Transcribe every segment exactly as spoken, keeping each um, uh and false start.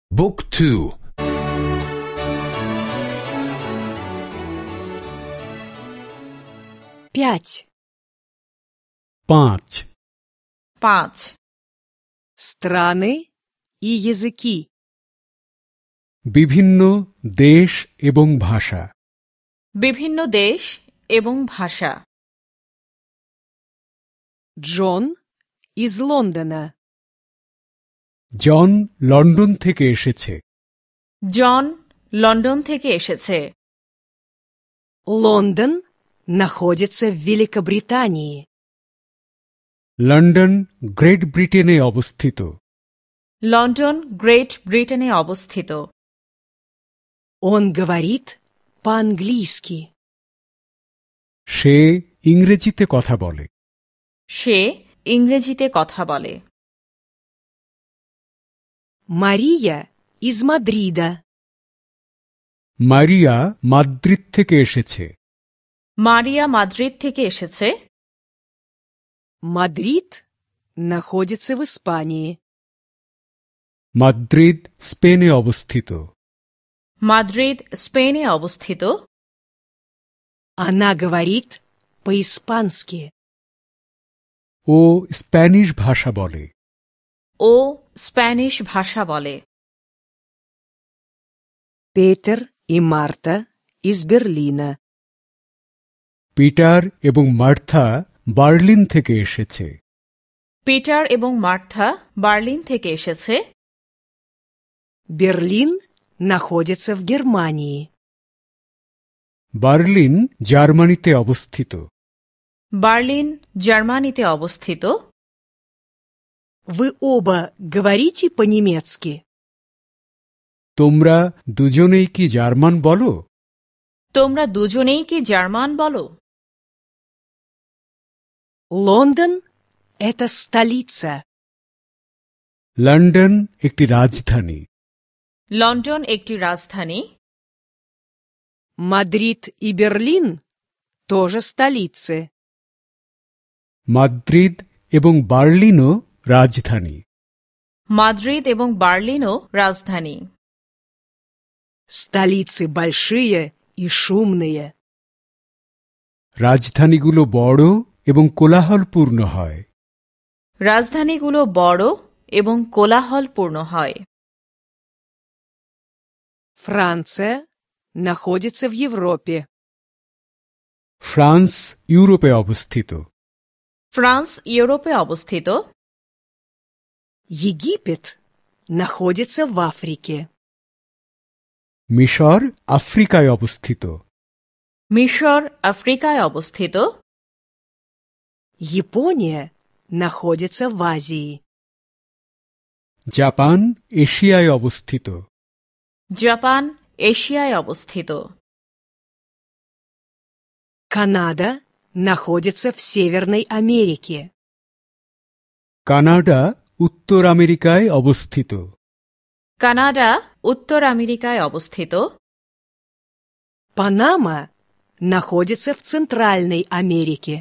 บุ๊กทู пять পাঁচ পাঁচ страны и языки বিভিন্ন দেশ এবং ভাষা বিভিন্ন দেশ এবং ভাষা Джон из Лондона জন লন্ডন থেকে এসেছে জন লন্ডন থেকে এসেছে Лондон находится в Великобритании লন্ডন গ্রেট ব্রিটেনে অবস্থিত লন্ডন গ্রেট ব্রিটেনে অবস্থিত Он говорит по-английски সে ইংরেজিতে কথা বলে সে ইংরেজিতে কথা বলে Мария из Мадрида মারিয়া মাদ্রিদ থেকে এসেছে মারিয়া মাদ্রিদ থেকে এসেছে Мадрид находится в Испании মাদ্রিদ স্পেনে অবস্থিত মাদ্রিদ স্পেনে অবস্থিত Она говорит по-испански ও স্প্যানিশ ভাষা বলে ও স্প্যানিশ ভাষা বলে Петер и Марта из Берлина পিটার এবং মার্থা বার্লিন থেকে এসেছে পিটার এবং মার্থা বার্লিন থেকে এসেছে Берлин находится в Германии বার্লিন জার্মানিতে অবস্থিত বার্লিন জার্মানিতে অবস্থিত Вы оба говорите по-немецки? তোমরা দুজনেই কি জার্মান বলো তোমরা দুজনেই কি জার্মান বলো Лондон — это столица. লন্ডন একটি রাজধানী লন্ডন একটি রাজধানী Мадрид и Берлин — тоже столицы. মাদ্রিদ এবং বার্লিনও রাজধানী মাদ্রিদ এবং বার্লিনও রাজধানী Столицы большие и шумные. রাজধানীগুলো বড় এবং কোলাহলপূর্ণ হয় রাজধানীগুলো বড় এবং কোলাহলপূর্ণ হয় Франция находится в Европе. ফ্রান্স ইউরোপে অবস্থিত ফ্রান্স ইউরোপে অবস্থিত Египет находится в Африке. মিশর আফ্রিকায় অবস্থিত মিশর আফ্রিকায় অবস্থিত Япония находится в Азии. জাপান এশিয়ায় অবস্থিত জাপান এশিয়ায় অবস্থিত Канада находится в Северной Америке. কানাডা উত্তর আমেরিকায় অবস্থিত কানাডা উত্তর আমেরিকায় অবস্থিত Панама находится в Центральной Америке.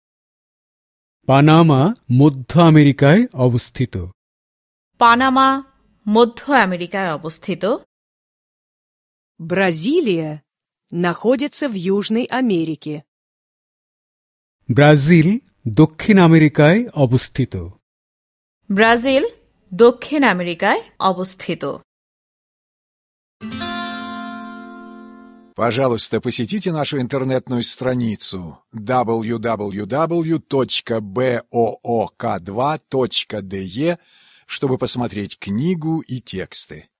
পানামা মধ্য আমেরিকায় অবস্থিত পানামা মধ্য আমেরিকায় অবস্থিত Бразилия находится в Южной Америке. ব্রাজিল দক্ষিণ আমেরিকায় অবস্থিত ব্রাজিল দক্ষিণ আমেরিকায় অবস্থিত Пожалуйста, посетите нашу интернетную страницу дабл ю дабл ю дабл ю точка боок два точка де, чтобы посмотреть книгу и тексты.